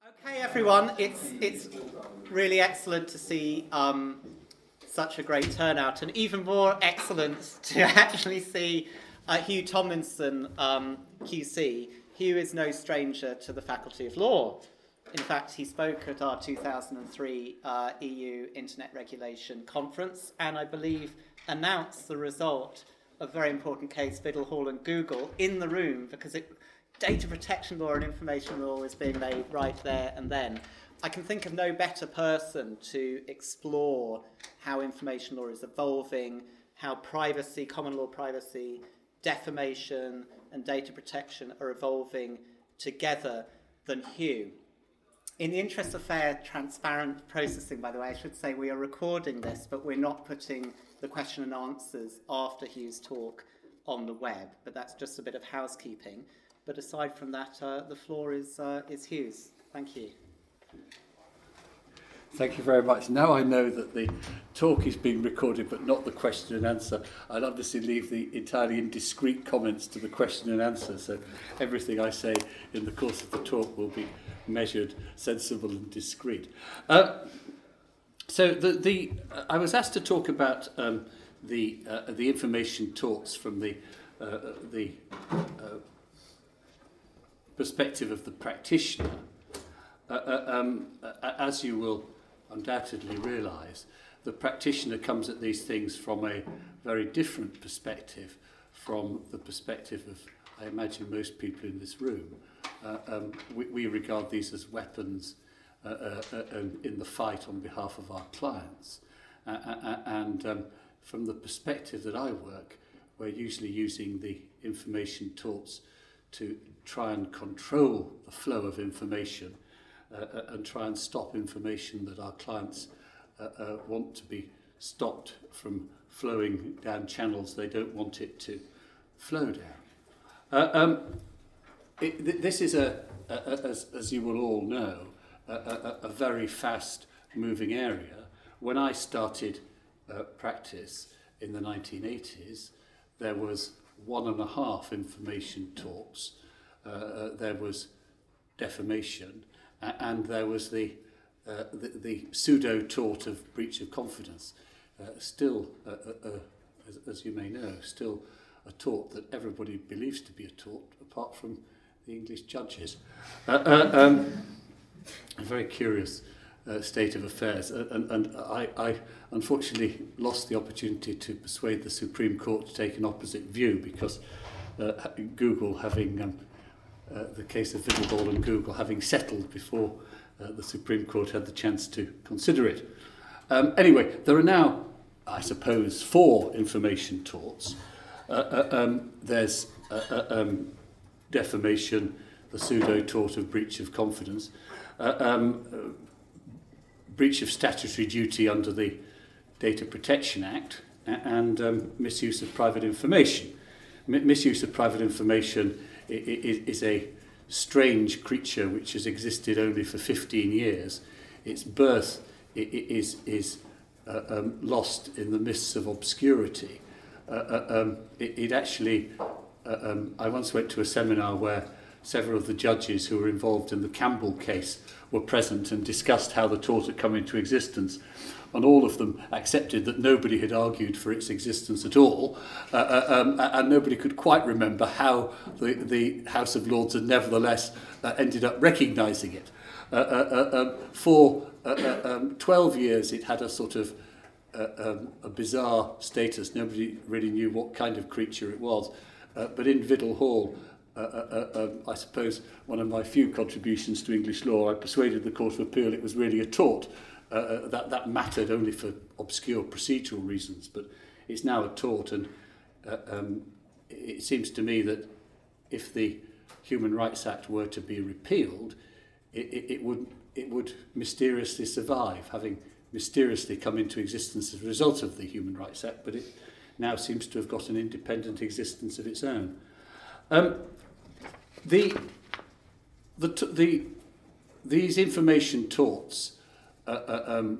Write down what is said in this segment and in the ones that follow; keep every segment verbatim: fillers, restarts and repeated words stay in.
Okay, everyone, it's it's really excellent to see um, such a great turnout, and even more excellent to actually see uh, Hugh Tomlinson, um, Q C. Hugh is no stranger to the Faculty of Law. In fact, he spoke at our two thousand three uh, E U Internet Regulation Conference, and I believe announced the result of a very important case, Vidal Hall and Google, in the room, because it data protection law and information law is being made right there and then. I can think of no better person to explore how information law is evolving, how privacy, common law privacy, defamation and data protection are evolving together than Hugh. In the interest of fair, transparent processing, by the way, I should say we are recording this, but we're not putting the question and answers after Hugh's talk on the web, but that's just a bit of housekeeping. But aside from that, uh, the floor is uh, is Hugh's. Thank you. Thank you very much. Now I know that the talk is being recorded, but not the question and answer. I'll obviously leave the entirely indiscreet comments to the question and answer. So everything I say in the course of the talk will be measured, sensible, and discreet. Uh, so the the uh, I was asked to talk about um, the uh, the information talks from the uh, the. Uh, perspective of the practitioner. Uh, uh, um, uh, as you will undoubtedly realise, the practitioner comes at these things from a very different perspective from the perspective of, I imagine, most people in this room. Uh, um, we, we regard these as weapons uh, uh, uh, in the fight on behalf of our clients. Uh, uh, and um, from the perspective that I work, we're usually using the information torts to try and control the flow of information uh, and try and stop information that our clients uh, uh, want to be stopped from flowing down channels they don't want it to flow down. Uh, um, it, th- this is, a, a, a as, as you will all know, a, a, a very fast moving area. When I started uh, practice in the nineteen eighties, there was one and a half information talks, uh, uh, there was defamation, uh, and there was the, uh, the, the pseudo-tort of breach of confidence. Uh, still, uh, uh, uh, as, as you may know, still a tort that everybody believes to be a tort, apart from the English judges. Uh, uh, um, a very curious Uh, state of affairs, uh, and, and I, I unfortunately lost the opportunity to persuade the Supreme Court to take an opposite view, because uh, Google having um, uh, the case of Vidal Hall and Google having settled before uh, the Supreme Court had the chance to consider it. Um, anyway, there are now, I suppose, four information torts. Uh, uh, um, there's uh, uh, um, defamation, the pseudo-tort of breach of confidence, uh, um, uh, breach of statutory duty under the Data Protection Act, and um, misuse of private information. M- misuse of private information is, is a strange creature which has existed only for fifteen years. Its birth is, is uh, um, lost in the mists of obscurity. Uh, uh, um, it, it actually, uh, um, I once went to a seminar where several of the judges who were involved in the Campbell case were present and discussed how the tort had come into existence, and all of them accepted that nobody had argued for its existence at all, uh, uh, um, and nobody could quite remember how the, the House of Lords had nevertheless uh, ended up recognising it. Uh, uh, uh, um, for uh, uh, um, twelve years it had a sort of uh, um, a bizarre status. Nobody really knew what kind of creature it was, uh, but in Vidal Hall, Uh, uh, uh, I suppose one of my few contributions to English law, I persuaded the Court of Appeal it was really a tort. Uh, uh, that, that mattered only for obscure procedural reasons, but it's now a tort, and uh, um, it seems to me that if the Human Rights Act were to be repealed, it, it, it, would, it would mysteriously survive, having mysteriously come into existence as a result of the Human Rights Act, but it now seems to have got an independent existence of its own. Um, The, the, the, these information torts uh, uh, um,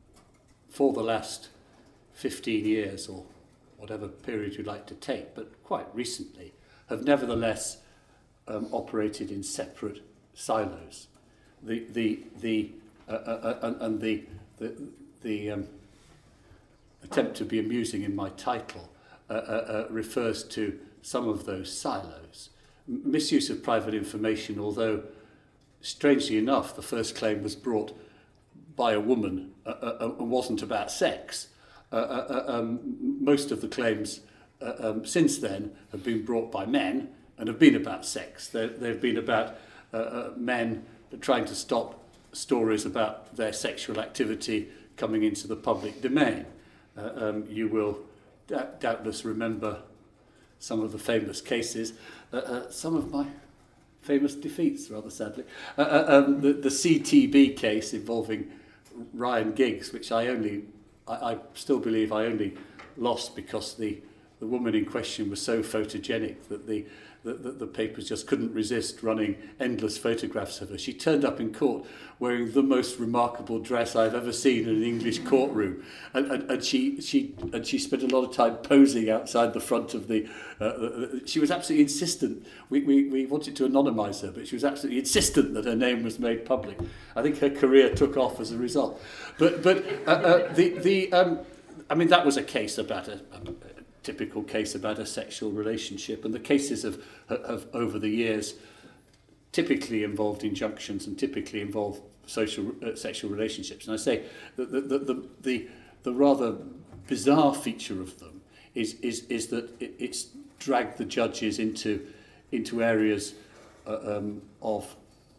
for the last fifteen years, or whatever period you'd like to take, but quite recently, have nevertheless um, operated in separate silos. the the the uh, uh, uh, and the the the um, attempt to be amusing in my title uh, uh, uh, refers to some of those silos. M- misuse of private information, although strangely enough the first claim was brought by a woman uh, uh, and wasn't about sex. Uh, uh, um, most of the claims uh, um, since then have been brought by men and have been about sex. They're, they've been about uh, uh, men trying to stop stories about their sexual activity coming into the public domain. Uh, um, you will d- doubtless remember some of the famous cases, uh, uh, some of my famous defeats, rather sadly. Uh, uh, um, the, the C T B case involving Ryan Giggs, which I only, I, I still believe I only lost because the, the woman in question was so photogenic that the, the, the, the papers just couldn't resist running endless photographs of her. She turned up in court wearing the most remarkable dress I've ever seen in an English courtroom, and, and, and she she and she spent a lot of time posing outside the front of the. Uh, uh, she was absolutely insistent. We, we we wanted to anonymise her, but she was absolutely insistent that her name was made public. I think her career took off as a result. But but uh, uh, the the um, I mean that was a case about a. a typical case about a sexual relationship, and the cases have, have over the years typically involved injunctions and typically involved social uh, sexual relationships. And I say that the, the, the, the, the rather bizarre feature of them is, is, is that it, it's dragged the judges into, into areas uh, um, of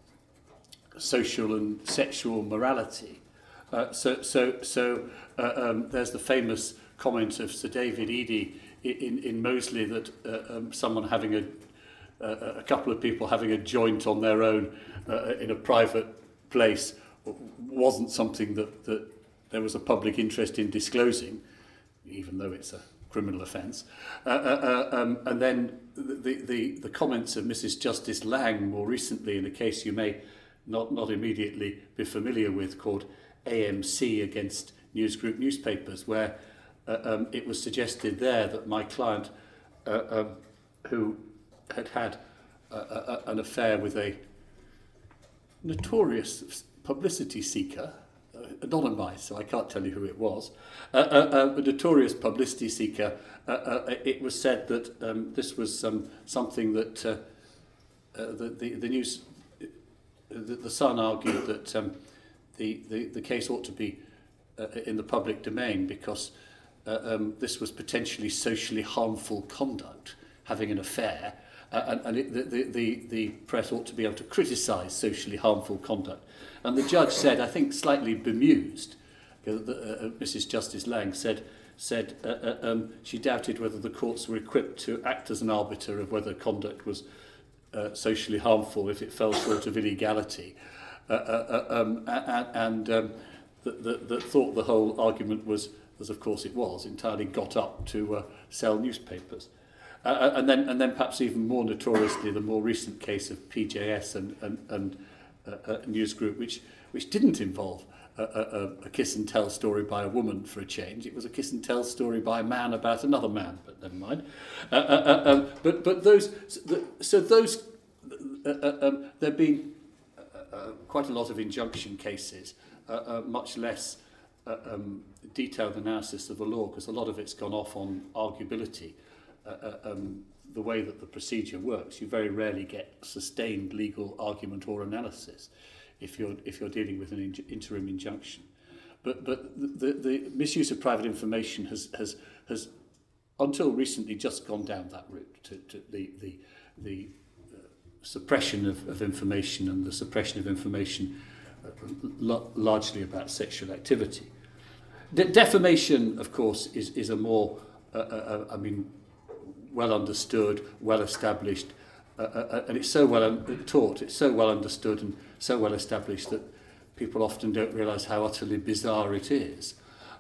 social and sexual morality. Uh, so so, so uh, um, there's the famous comment of Sir David Eadie in, in Moseley that uh, um, someone having a, uh, a couple of people having a joint on their own uh, in a private place wasn't something that, that there was a public interest in disclosing, even though it's a criminal offence. Uh, uh, uh, um, and then the, the, the comments of Missus Justice Lang more recently in a case you may not, not immediately be familiar with called A M C against News Group newspapers, where Uh, um, it was suggested there that my client, uh, um, who had had uh, uh, an affair with a notorious publicity seeker, uh, anonymised, so I can't tell you who it was, uh, uh, uh, a notorious publicity seeker, uh, uh, it was said that um, this was um, something that uh, uh, the, the, the news, the, the Sun argued that um, the, the, the case ought to be uh, in the public domain because Uh, um, this was potentially socially harmful conduct, having an affair, uh, and, and it, the, the, the press ought to be able to criticise socially harmful conduct. And the judge said, I think slightly bemused, uh, uh, Missus Justice Lang said, said uh, uh, um, she doubted whether the courts were equipped to act as an arbiter of whether conduct was uh, socially harmful if it fell short of illegality, uh, uh, uh, um, and, and um, that the, the thought the whole argument was, as of course it was, entirely got up to uh, sell newspapers. Uh, and then and then perhaps even more notoriously, the more recent case of P J S and, and, and uh, a News Group, which, which didn't involve a, a, a kiss and tell story by a woman for a change. It was a kiss and tell story by a man about another man, but never mind. Uh, uh, uh, um, but, but those, so those, uh, uh, um, there have been uh, uh, quite a lot of injunction cases, uh, uh, much less Uh, um, detailed analysis of the law, because a lot of it's gone off on arguability. Uh, uh, um, the way that the procedure works, you very rarely get sustained legal argument or analysis if you're if you're dealing with an in- interim injunction. But but the, the misuse of private information has has has until recently just gone down that route to, to the the the uh, suppression of, of information and the suppression of information uh, largely about sexual activity. De- defamation, of course, is, is a more, uh, uh, I mean, well understood, well established, uh, uh, and it's so well un- taught, it's so well understood and so well established that people often don't realise how utterly bizarre it is.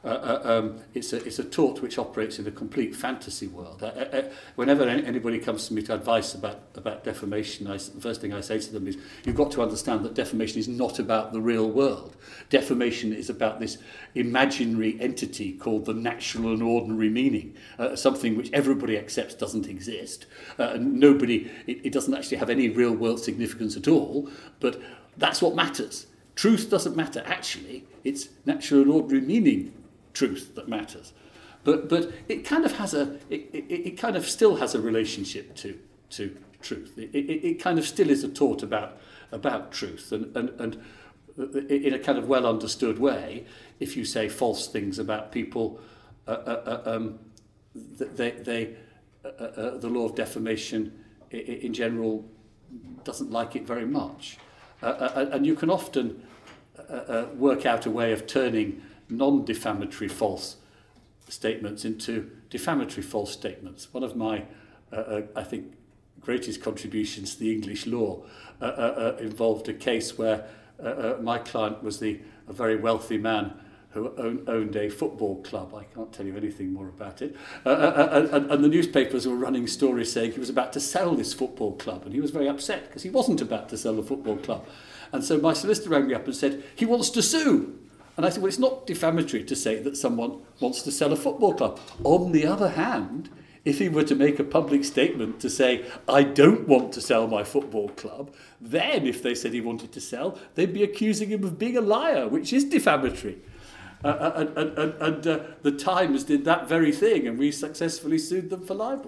Uh, uh, um, it's, a, it's a tort which operates in a complete fantasy world. Uh, uh, uh, whenever any, anybody comes to me to advice about, about defamation, I, the first thing I say to them is, you've got to understand that defamation is not about the real world. Defamation is about this imaginary entity called the natural and ordinary meaning, uh, something which everybody accepts doesn't exist. Uh, and nobody, it, it doesn't actually have any real world significance at all, but that's what matters. Truth doesn't matter, actually. It's natural and ordinary meaning truth that matters. But but it kind of has a it, it, it kind of still has a relationship to to truth. It, it, it kind of still is a taught about about truth, and and and in a kind of well understood way, if you say false things about people, uh, uh, um, they they uh, uh, the law of defamation in general doesn't like it very much, uh, uh, and you can often uh, uh, work out a way of turning non-defamatory false statements into defamatory false statements. One of my, uh, uh, I think, greatest contributions to the English law uh, uh, uh, involved a case where uh, uh, my client was the a very wealthy man who own, owned a football club. I can't tell you anything more about it. Uh, uh, uh, and, and the newspapers were running stories saying he was about to sell this football club, and he was very upset because he wasn't about to sell the football club. And so my solicitor rang me up and said, he wants to sue. And I said, well, it's not defamatory to say that someone wants to sell a football club. On the other hand, if he were to make a public statement to say, I don't want to sell my football club, then if they said he wanted to sell, they'd be accusing him of being a liar, which is defamatory. Uh, and and, and, and uh, the Times did that very thing, and we successfully sued them for libel.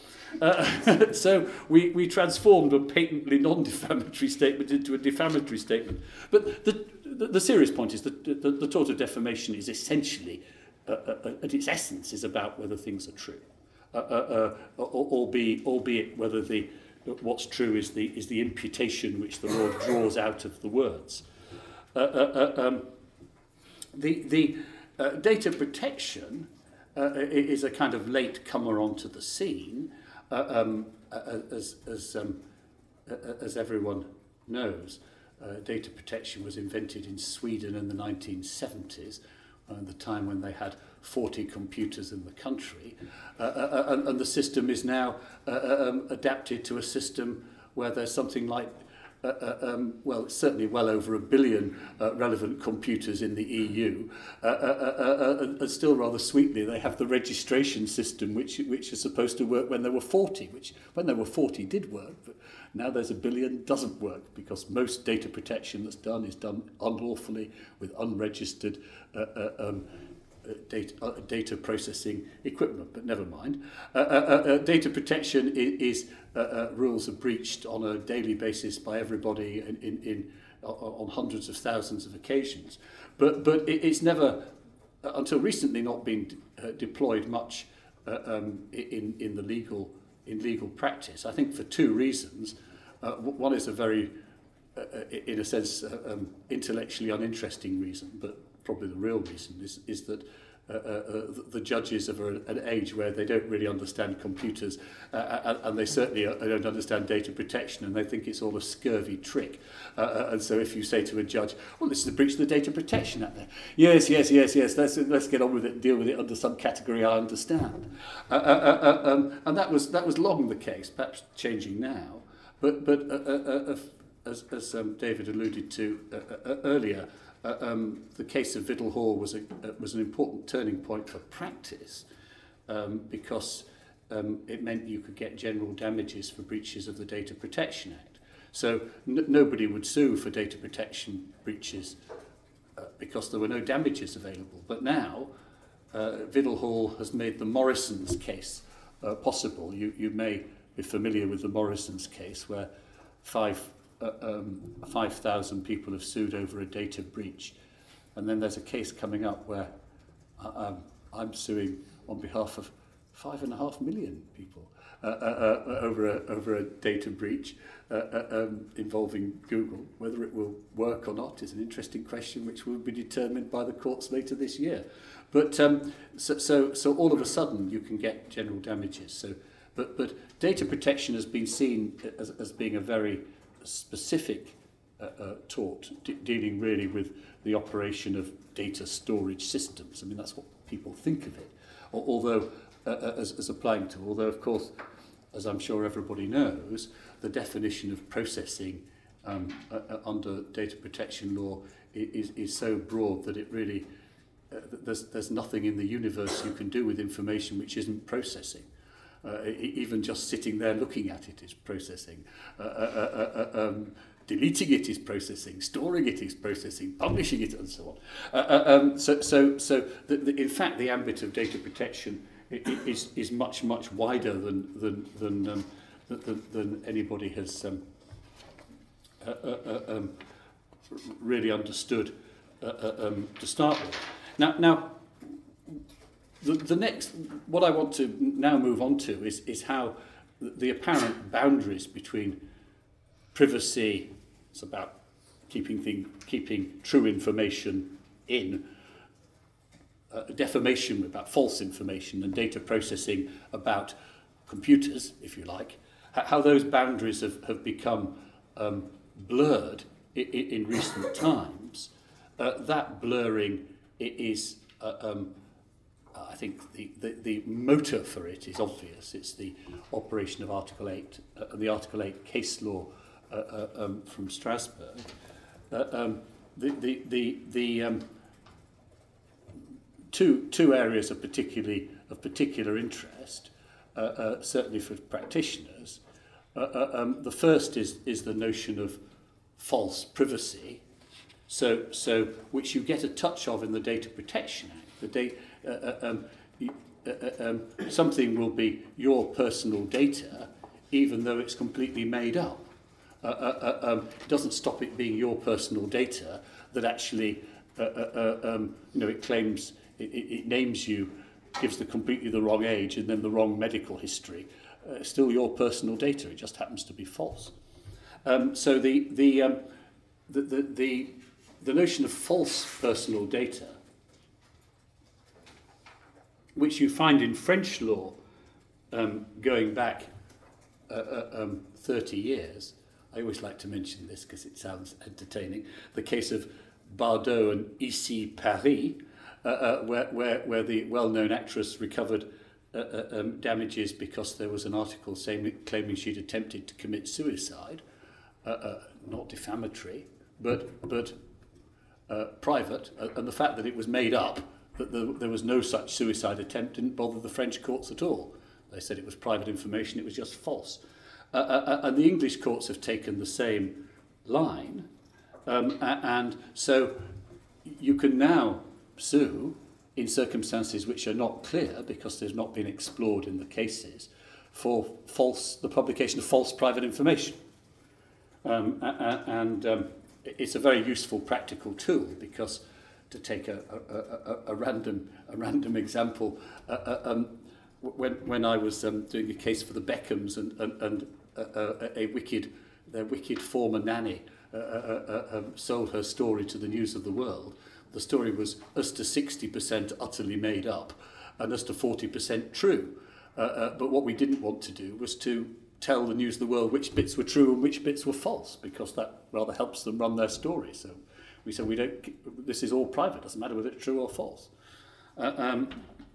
Uh, so we, we transformed a patently non-defamatory statement into a defamatory statement. But the, the, the serious point is that the, the, the tort of defamation is essentially, uh, uh, at its essence, is about whether things are true, uh, uh, uh, albeit, albeit whether the what's true is the is the imputation which the law draws out of the words. Uh, uh, uh, um, the the uh, data protection uh, is a kind of late comer onto the scene. Uh, um, uh, as as um, uh, as everyone knows, uh, data protection was invented in Sweden in the nineteen seventies, uh, the time when they had forty computers in the country, uh, uh, and, and the system is now uh, um, adapted to a system where there's something like Uh, uh, um, well, certainly well over a billion uh, relevant computers in the E U, uh, uh, uh, uh, and still rather sweetly, they have the registration system, which which is supposed to work when there were forty, which when there were forty did work, but now there's a billion doesn't work, because most data protection that's done is done unlawfully with unregistered uh, uh, um, Uh, data, uh, data processing equipment, but never mind. Uh, uh, uh, data protection is, is uh, uh, rules are breached on a daily basis by everybody in, in, in uh, on hundreds of thousands of occasions. But but it, it's never, uh, until recently, not been uh, deployed much uh, um, in in the legal in legal practice. I think for two reasons. Uh, one is a very, uh, in a sense, uh, um, intellectually uninteresting reason, but probably the real reason is, is that uh, uh, the judges are at an age where they don't really understand computers, uh, and they certainly don't understand data protection, and they think it's all a scurvy trick. Uh, and so if you say to a judge, well, this is a breach of the Data Protection Act, there. Yes, yes, yes, yes, let's, let's get on with it and deal with it under some category I understand. Uh, uh, uh, um, and that was, that was long the case, perhaps changing now. But, but uh, uh, uh, as, as um, David alluded to uh, uh, earlier, Uh, um, the case of Vidal Hall was a uh, was an important turning point for practice, um, because um, it meant you could get general damages for breaches of the Data Protection Act. So n- nobody would sue for data protection breaches uh, because there were no damages available. But now, uh, Vidal Hall has made the Morrison's case uh, possible. You you may be familiar with the Morrison's case, where five. Uh, um, five thousand people have sued over a data breach. And then there's a case coming up where uh, um, I'm suing on behalf of five and a half million people uh, uh, uh, over, a, over a data breach uh, uh, um, involving Google. Whether it will work or not is an interesting question, which will be determined by the courts later this year. But um, so, so, so all of a sudden you can get general damages. So, but, but data protection has been seen as, as being a very specific uh, uh, taught, de- dealing really with the operation of data storage systems. I mean, that's what people think of it. Al- although, uh, as, as applying to, although of course, as I'm sure everybody knows, the definition of processing um, uh, uh, under data protection law is, is so broad that it really, uh, there's, there's nothing in the universe you can do with information which isn't processing. Uh, even just sitting there looking at it is processing. Uh, uh, uh, uh, um, deleting it is processing. Storing it is processing. Publishing it, and so on. Uh, uh, um, so, so, so the, the, in fact, the ambit of data protection is is much much wider than than than um, than, than anybody has um, uh, uh, uh, um, really understood uh, uh, um, to start with. Now, now. The, the next, what I want to now move on to is, is how the apparent boundaries between privacy, it's about keeping thing, keeping true information in, uh, defamation about false information, and data processing about computers, if you like, how those boundaries have, have become um, blurred in, in recent times. Uh, that blurring is uh, um, I think the, the, the motor for it is obvious. It's the operation of Article eight, uh, the Article eight case law uh, uh, um, from Strasbourg. Uh, um, the the, the, the um, two, two areas of, particularly, of particular interest, uh, uh, certainly for practitioners. Uh, uh, um, the first is, is the notion of false privacy, so, so which you get a touch of in the Data Protection Act. The data Uh, um, uh, uh, um, something will be your personal data, even though it's completely made up. Uh, uh, uh, um, it doesn't stop it being your personal data. That actually, uh, uh, uh, um, you know, it claims, it, it, it names you, gives the completely the wrong age, and then the wrong medical history. Uh, still your personal data. It just happens to be false. Um, so the the, um, the the the the notion of false personal data, which you find in French law um, going back uh, uh, um, thirty years. I always like to mention this because it sounds entertaining. The case of Bardot and Ici Paris, uh, uh, where, where, where the well-known actress recovered uh, uh, um, damages because there was an article saying, claiming she'd attempted to commit suicide, uh, uh, not defamatory, but, but uh, private, uh, and the fact that it was made up, that the, there was no such suicide attempt, didn't bother the French courts at all. They said it was private information, it was just false. Uh, uh, and the English courts have taken the same line. Um, and so you can now sue in circumstances which are not clear, because they've not been explored in the cases, for false, the publication of false private information. Um, and um, it's a very useful practical tool, because to take a, a, a, a random a random example, uh, uh, um, when when I was um, doing a case for the Beckhams, and and, and uh, a, a wicked their wicked former nanny uh, uh, uh, um, sold her story to the News of the World. The story was as to sixty percent utterly made up, and as to forty percent true. Uh, uh, but what we didn't want to do was to tell the News of the World which bits were true and which bits were false, because that rather helps them run their story. So we said, we don't, this is all private, doesn't matter whether it's true or false. Uh, um,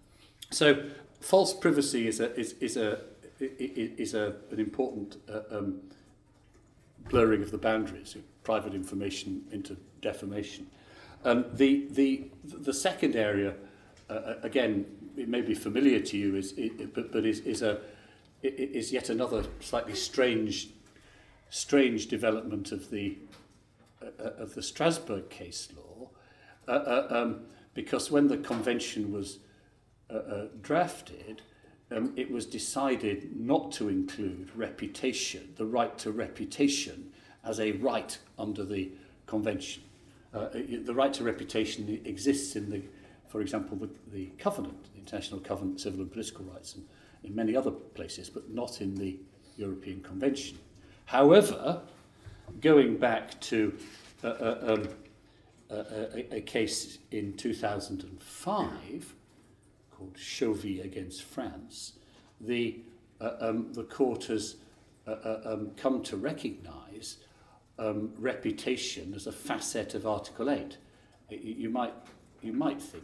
so false privacy is a is is a is a an important uh, um, blurring of the boundaries of private information into defamation. Um, the the the second area, uh, again, it may be familiar to you, is it, but but is is a is yet another slightly strange strange development of the Uh, of the Strasbourg case law, uh, uh, um, because when the convention was uh, uh, drafted, um, it was decided not to include reputation, the right to reputation, as a right under the convention. Uh, it, the right to reputation exists in the, for example, the, the Covenant, the International Covenant of Civil and Political Rights, and in many other places, but not in the European Convention. However, going back to uh, uh, um, uh, a, a case in two thousand five called Chauvy against France, the uh, um, the court has uh, uh, um, come to recognise um, reputation as a facet of Article eight. You, you might you might think,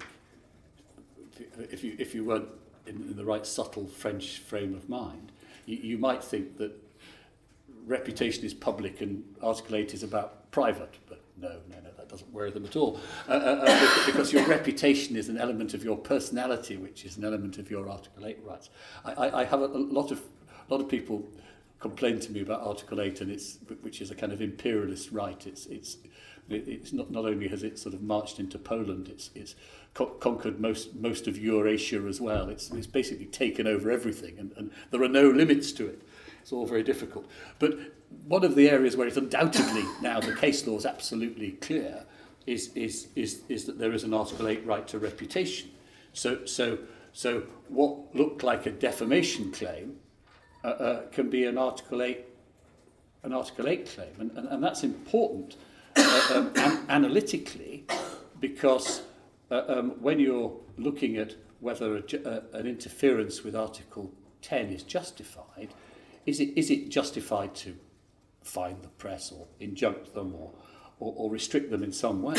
if you if you weren't in, in the right subtle French frame of mind, you, you might think that reputation is public and Article eight is about private, but no, no, no, that doesn't worry them at all. Uh, uh, uh, because your reputation is an element of your personality, which is an element of your Article eight rights. I, I, I have a, a lot of a lot of people complain to me about Article eight, and it's which is a kind of imperialist right. It's it's it's not not only has it sort of marched into Poland, it's it's co- conquered most most of Eurasia as well. It's it's basically taken over everything, and, and there are no limits to it. It's all very difficult. But one of the areas where it's undoubtedly now the case law is absolutely clear is is is is that there is an Article eight right to reputation. So so so what looked like a defamation claim uh, uh, can be an Article eight an Article eight claim, and and, and that's important uh, um, an- analytically because uh, um, when you're looking at whether a, uh, an interference with Article ten is justified. Is it is it justified to fine the press or injunct them or, or, or restrict them in some way?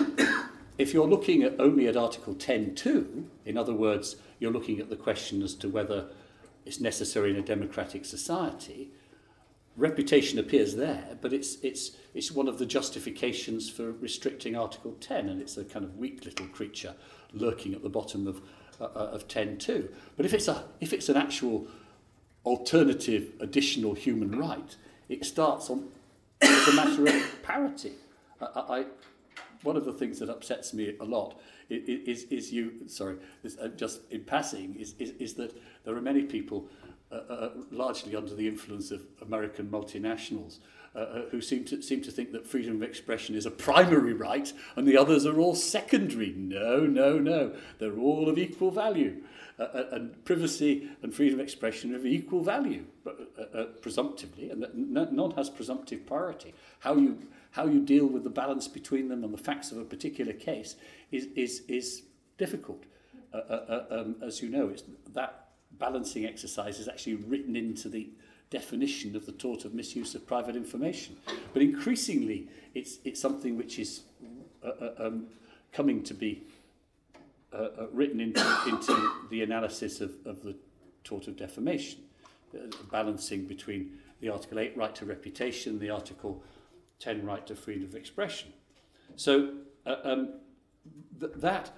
If you're looking at only at Article ten point two, in other words, you're looking at the question as to whether it's necessary in a democratic society, reputation appears there, but it's it's it's one of the justifications for restricting Article ten, and it's a kind of weak little creature lurking at the bottom of uh, of ten point two. But if it's a if it's an actual alternative additional human right, it starts on it's a matter of parity. I, I, one of the things that upsets me a lot is, is you, sorry, is, uh, just in passing, is, is, is that there are many people, uh, uh, largely under the influence of American multinationals, uh, uh, who seem to seem to think that freedom of expression is a primary right and the others are all secondary. No, no, no. They're all of equal value. Uh, and privacy and freedom of expression are of equal value, but, uh, uh, presumptively, and that n- none has presumptive priority. How you how you deal with the balance between them and the facts of a particular case is is is difficult. Uh, uh, um, as you know, it's, that balancing exercise is actually written into the definition of the tort of misuse of private information. But increasingly, it's it's something which is uh, uh, um, coming to be Uh, uh, written into, into the analysis of, of the tort of defamation, uh, balancing between the Article eight right to reputation, the Article ten right to freedom of expression. So uh, um, th- that,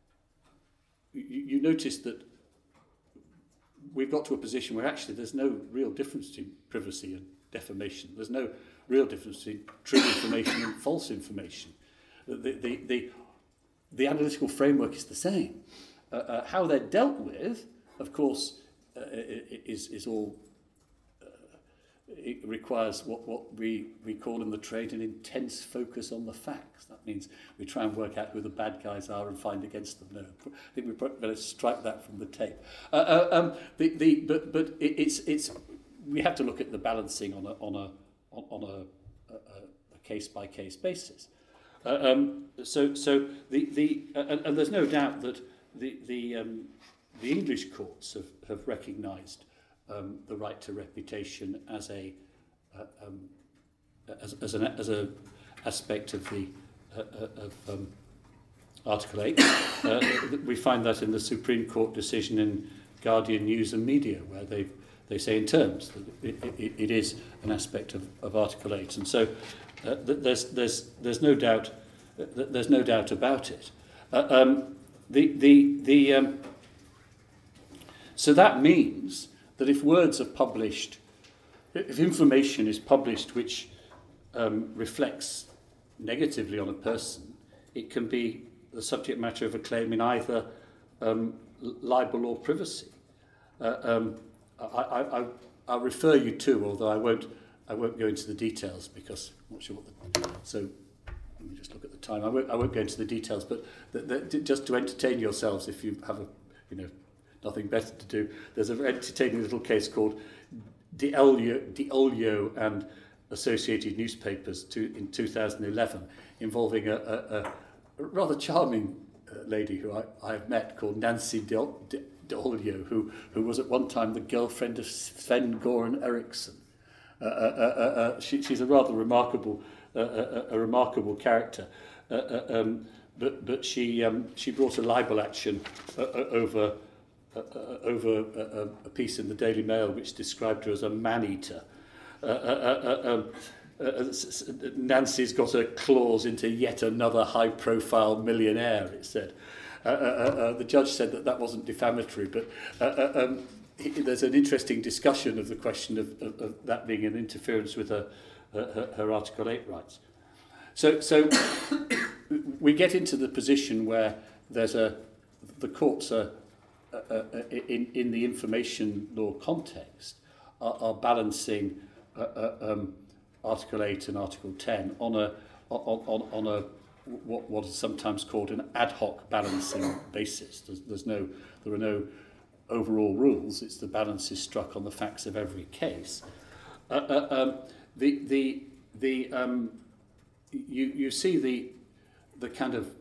you, you notice that we've got to a position where actually there's no real difference between privacy and defamation. There's no real difference between true information and false information. The, the, the, The analytical framework is the same. Uh, uh, how they're dealt with, of course, uh, is is all. Uh, it requires what what we we call in the trade an intense focus on the facts. That means we try and work out who the bad guys are and find against them. No, I think we better strike that from the tape. Uh, uh, um, the the but but it, it's it's we have to look at the balancing on a on a on, on a, a, a case by case basis. Uh, um, so, so the the uh, and, and there's no doubt that the the um, the English courts have have recognised um, the right to reputation as a uh, um, as as an as a aspect of the uh, of um, Article eight. Uh, we find that in the Supreme Court decision in Guardian News and Media, where they they say in terms that it, it, it is an aspect of, of Article eight, and so. Uh, th- there's there's there's no doubt uh, th- there's no doubt about it. Uh, um, the the the um, so that means that if words are published, if information is published which um, reflects negatively on a person, it can be the subject matter of a claim in either um, libel or privacy. Uh, um, I, I, I I'll refer you to, although I won't. I won't go into the details because I'm not sure what the... So, let me just look at the time. I won't, I won't go into the details, but the, the, just to entertain yourselves, if you have a, you know, nothing better to do, there's a very entertaining little case called De Olio, De Olio and Associated Newspapers to, in two thousand eleven, involving a, a, a rather charming uh, lady who I, I have met called Nancy De, De, De Olio, who, who was at one time the girlfriend of Sven-Goran Eriksson. Uh, uh, uh, uh, she, she's a rather remarkable, uh, a, a remarkable character. Uh, uh, um, but but she um, she brought a libel action uh, uh, over uh, uh, over a, a piece in the Daily Mail which described her as a man-eater. Uh, uh, uh, um, uh, Nancy's got a clause into yet another high-profile millionaire, it said. Uh, uh, uh, the judge said that that wasn't defamatory, but uh, uh, um, he, there's an interesting discussion of the question of, of, of that being an interference with her, her, her Article eight rights. So, so we get into the position where there's a the courts are uh, uh, in in the information law context are, are balancing uh, uh, um, Article eight and Article ten on a on on, on a what what is sometimes called an ad hoc balancing basis. There's, there's no there are no overall rules. It's the balance is struck on the facts of every case. Uh, uh, um, the the the um, you you see the the kind of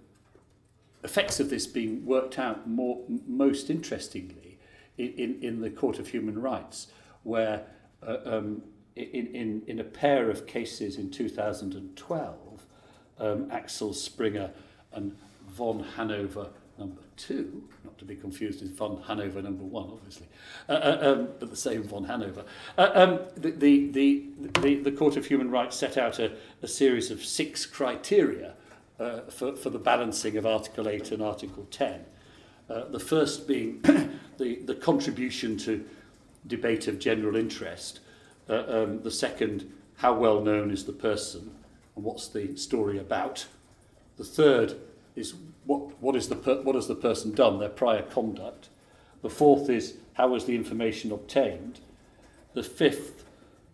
effects of this being worked out more most interestingly in in, in the Court of Human Rights, where uh, um, in in in a pair of cases in two thousand twelve, um, Axel Springer and von Hanover number two, not to be confused with von Hanover number one, obviously, uh, uh, um, but the same von Hanover. Uh, um, the, the, the, the, the Court of Human Rights set out a, a series of six criteria uh, for, for the balancing of Article eight and Article ten. Uh, the first being the, the contribution to debate of general interest. Uh, um, the second, how well known is the person and what's the story about. The third is what, what, is the per, what has the person done, their prior conduct. The fourth is how was the information obtained. The fifth,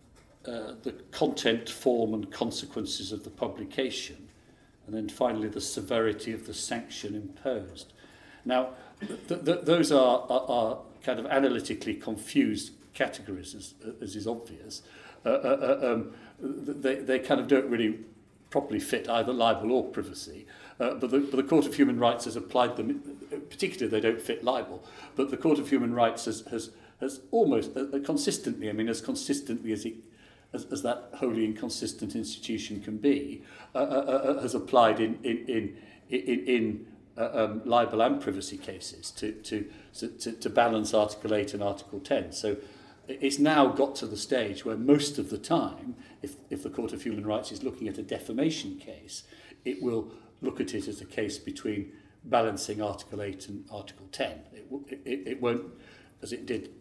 uh, the content, form and consequences of the publication. And then finally, the severity of the sanction imposed. Now, th- th- those are, are, are kind of analytically confused categories, as, as is obvious. Uh, uh, um, they, they kind of don't really properly fit either libel or privacy. Uh, but, the, but the Court of Human Rights has applied them, particularly they don't fit libel, but the Court of Human Rights has, has, has almost uh, consistently, I mean as consistently as, it, as, as that wholly inconsistent institution can be, uh, uh, uh, has applied in, in, in, in, in uh, um, libel and privacy cases to, to, to, to balance Article eight and Article ten. So it's now got to the stage where most of the time, if, if the Court of Human Rights is looking at a defamation case, it will look at it as a case between balancing Article eight and Article ten. It, it, it won't, as it did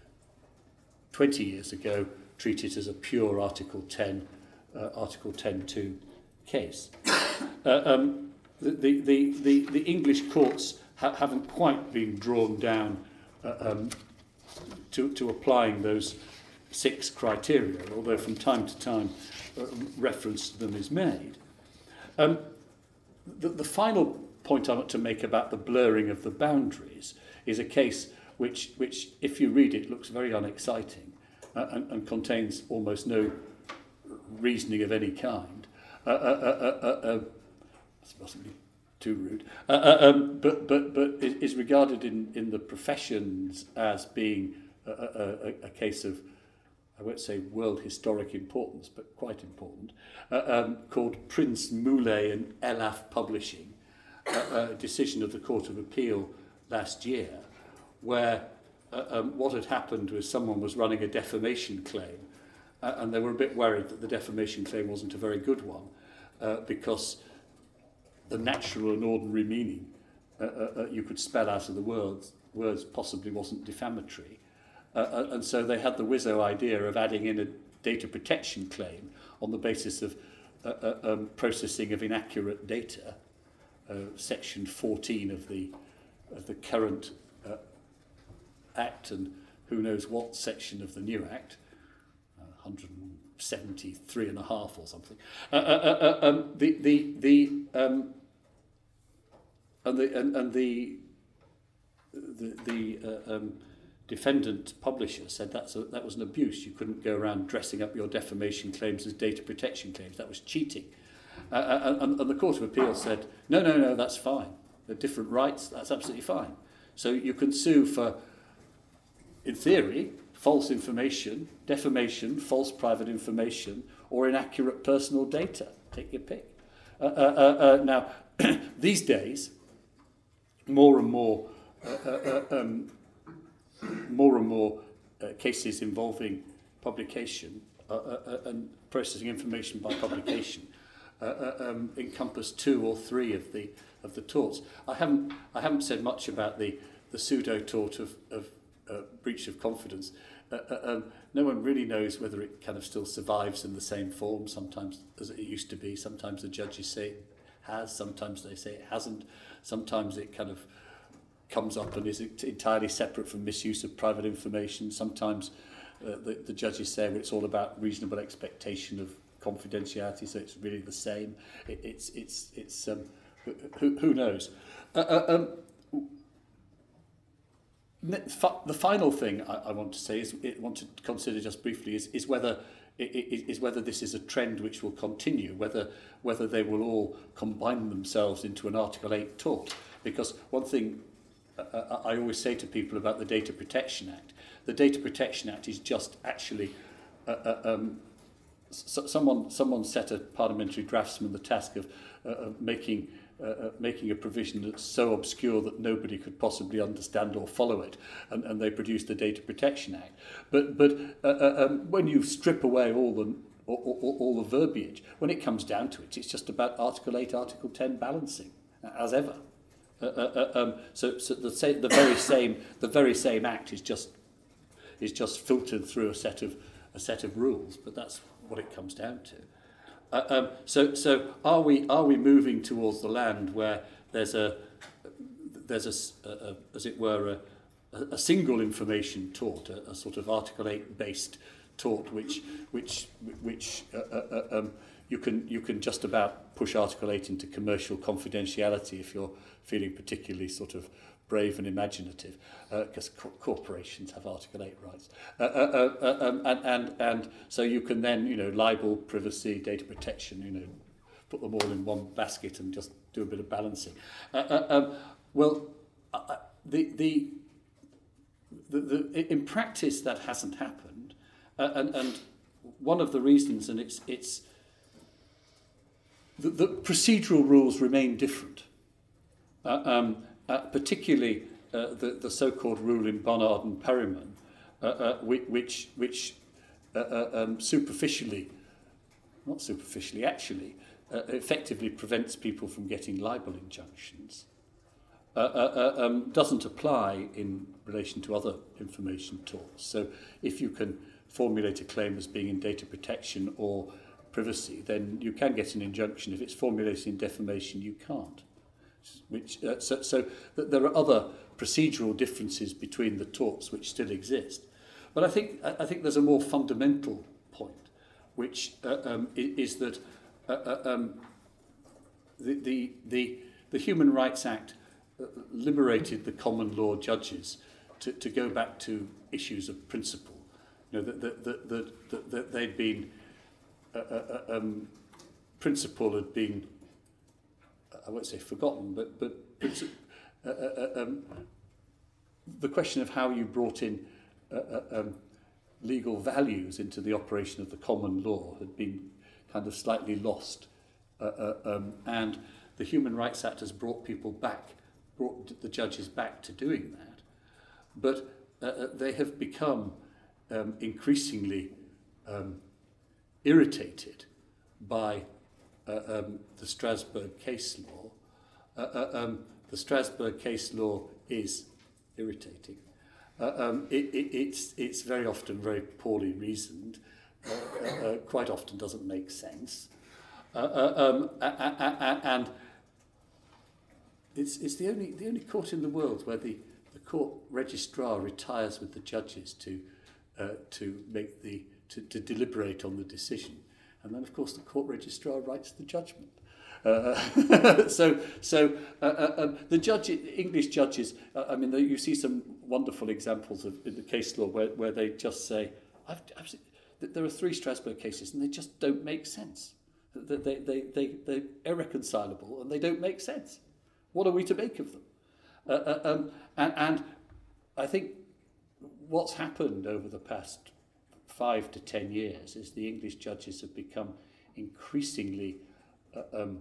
twenty years ago, treat it as a pure Article ten, uh, Article ten two case. Uh, um, the, the, the, the English courts ha- haven't quite been drawn down uh, um, to, to applying those six criteria, although from time to time uh, reference to them is made. Um, The, the final point I want to make about the blurring of the boundaries is a case which, which if you read it, looks very unexciting uh, and, and contains almost no reasoning of any kind. Uh, uh, uh, uh, uh, uh, that's possibly too rude. Uh, uh, um, but but but is, is regarded in, in the professions as being a, a, a, a case of, I won't say world historic importance, but quite important, uh, um, called Prince Moulay and Elaf Publishing, uh, a decision of the Court of Appeal last year, where uh, um, what had happened was someone was running a defamation claim, uh, and they were a bit worried that the defamation claim wasn't a very good one, uh, because the natural and ordinary meaning uh, uh, you could spell out of the words, words possibly wasn't defamatory. Uh, and so they had the whizzo idea of adding in a data protection claim on the basis of uh, uh, um, processing of inaccurate data, uh, section fourteen of the of the current uh, act, and who knows what section of the new act, uh, one hundred seventy-three and a half or something. Uh, uh, uh, um, the the the um, and the and, and the the the uh, um, defendant publisher said that's a, that was an abuse. You couldn't go around dressing up your defamation claims as data protection claims. That was cheating. Uh, and, and the Court of Appeal said, no, no, no, that's fine. They're different rights. That's absolutely fine. So you can sue for, in theory, false information, defamation, false private information, or inaccurate personal data. Take your pick. Uh, uh, uh, uh, now, these days, more and more, uh, uh, um, more and more uh, cases involving publication uh, uh, and processing information by publication uh, uh, um, encompass two or three of the of the torts. I haven't I haven't said much about the the pseudo tort of of uh, breach of confidence. Uh, uh, um, no one really knows whether it kind of still survives in the same form. Sometimes as it used to be. Sometimes the judges say it has. Sometimes they say it hasn't. Sometimes it kind of comes up and is entirely separate from misuse of private information. Sometimes uh, the, the judges say well, it's all about reasonable expectation of confidentiality, so it's really the same. It, it's it's it's um, who, who knows. Uh, uh, um, the final thing I, I want to say is I want to consider just briefly is, is whether is whether this is a trend which will continue, whether whether they will all combine themselves into an Article eight tort. Because one thing uh, I always say to people about the Data Protection Act, the Data Protection Act is just actually uh, uh, um, so someone someone set a parliamentary draftsman the task of, uh, of making uh, uh, making a provision that's so obscure that nobody could possibly understand or follow it, and, and they produced the Data Protection Act. But but uh, uh, um, when you strip away all the all, all, all the verbiage, when it comes down to it, it's just about Article eight, Article ten balancing, as ever. Uh, uh, uh, um, so so the, sa- the very same the very same act is just is just filtered through a set of a set of rules, but that's what it comes down to. Uh, um, so, so are we are we moving towards the land where there's a there's a, a, a as it were a, a single information tort, a, a sort of Article eight based tort, which which which uh, uh, um, you can you can just about push Article eight into commercial confidentiality if you're feeling particularly sort of brave and imaginative, because uh, co- corporations have Article eight rights, uh, uh, uh, um, and, and and so you can then, you know, libel, privacy, data protection, you know, put them all in one basket and just do a bit of balancing. Uh, uh, um, well, uh, the, the the the in practice that hasn't happened, uh, and and one of the reasons, and it's it's the, the procedural rules remain different. Uh, um, Uh, particularly uh, the, the so-called rule in Barnard and Perriman, uh, uh, which, which uh, uh, um, superficially, not superficially, actually, uh, effectively prevents people from getting libel injunctions, uh, uh, uh, um, doesn't apply in relation to other information torts. So if you can formulate a claim as being in data protection or privacy, then you can get an injunction. If it's formulated in defamation, you can't. Which uh, so, so that there are other procedural differences between the torts which still exist, but I think I think there's a more fundamental point, which uh, um, is that uh, uh, um, the, the the the Human Rights Act liberated the common law judges to, to go back to issues of principle. You know, that that that that, that, that they'd been uh, uh, um, principle had been, I won't say forgotten, but but uh, uh, um, the question of how you brought in uh, uh, um, legal values into the operation of the common law had been kind of slightly lost, uh, uh, um, and the Human Rights Act has brought people back, brought the judges back to doing that, but uh, they have become um, increasingly um, irritated by Uh, um, the Strasbourg case law. Uh, uh, um, the Strasbourg case law is irritating. Uh, um, it, it, it's, it's very often very poorly reasoned, uh, uh, uh, quite often doesn't make sense. Uh, uh, um, uh, uh, uh, and it's, it's the only, the only court in the world where the, the court registrar retires with the judges to, uh, to, make the, to, to deliberate on the decision. And then, of course, the court registrar writes the judgment. Uh, so, so uh, uh, um, the judge, English judges, uh, I mean, the, you see some wonderful examples of in the case law where, where they just say, I've, I've seen, there are three Strasbourg cases and they just don't make sense. They, they, they, they, they're irreconcilable and they don't make sense. What are we to make of them? Uh, uh, um, and, and I think what's happened over the past five to ten years is the English judges have become increasingly uh, um,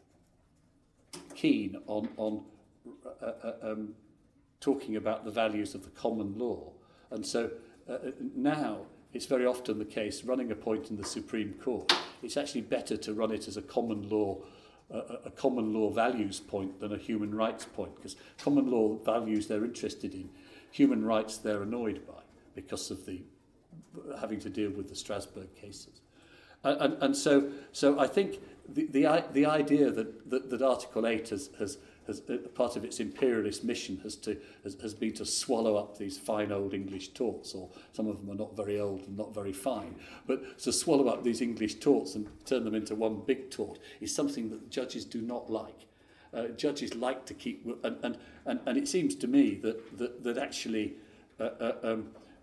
keen on, on uh, uh, um, talking about the values of the common law. And so uh, now it's very often the case, running a point in the Supreme Court, it's actually better to run it as a common law uh, a common law values point than a human rights point, because common law values they're interested in, human rights they're annoyed by because of the having to deal with the Strasbourg cases. And, and, and so so I think the the, the idea that, that, that Article eight has, has, has uh, part of its imperialist mission has, to, has, has been to swallow up these fine old English torts, or some of them are not very old and not very fine, but to swallow up these English torts and turn them into one big tort is something that judges do not like. Uh, judges like to keep, and, and, and, and it seems to me that, that, that actually, uh, uh, um,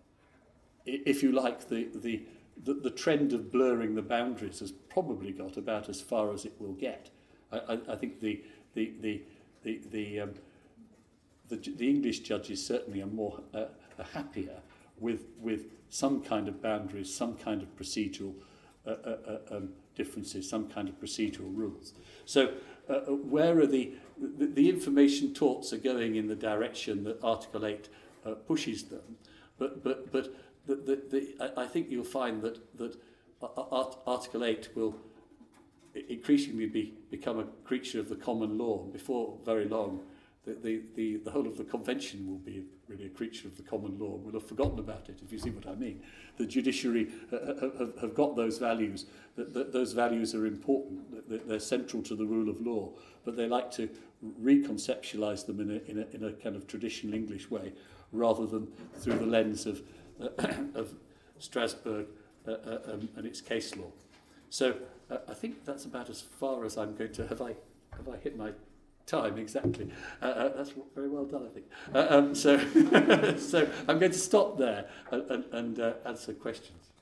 if you like, the, the, the, the trend of blurring the boundaries has probably got about as far as it will get. I, I, I think the, the, the, the, the, um, the, the English judges certainly are more uh, are happier with, with some kind of boundaries, some kind of procedural uh, uh, uh, um, differences, some kind of procedural rules. So uh, where are the, the, the information torts are going in the direction that Article eight uh, pushes them, but, but, but the, the, the, I think you'll find that, that Art, Article eight will increasingly be, become a creature of the common law. Befor very long, the, the, the, the whole of the convention will be really a creature of the common law. We'll have forgotten about it, if you see what I mean. The judiciary uh, have, have got those values. That, that those values are important. That they're central to the rule of law, but they like to reconceptualize them in a, in a, in a kind of traditional English way, rather than through the lens of, uh, of Strasbourg uh, uh, um, and its case law. So uh, I think that's about as far as I'm going to. Have I have I hit my time exactly? Uh, uh, that's very well done, I think. Uh, um, so so I'm going to stop there and, and, and uh, answer questions.